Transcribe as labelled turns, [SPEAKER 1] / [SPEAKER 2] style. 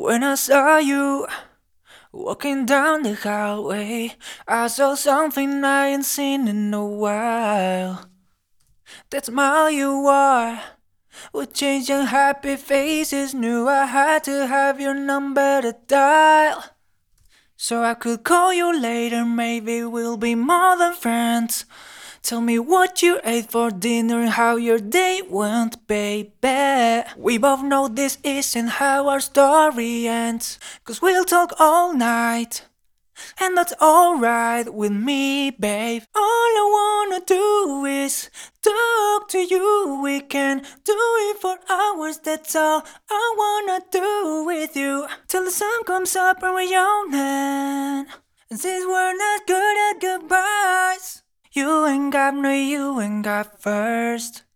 [SPEAKER 1] When I saw you walking down the highway, I saw something I ain't seen in a while. That smile you wore with changing happy faces. Knew I had to have your number to dial, so I could call you later. Maybe we'll be more than friends. Tell me what you ate for dinner and how your day went, baby. We both know this isn't how our story ends, 'cause we'll talk all night, and that's alright with me, babe. All I wanna do is talk to you. We can do it for hours, that's all I wanna do with you. Till the sun comes up and we're yawning, and since we're not good at goodbyes, you ain't got first.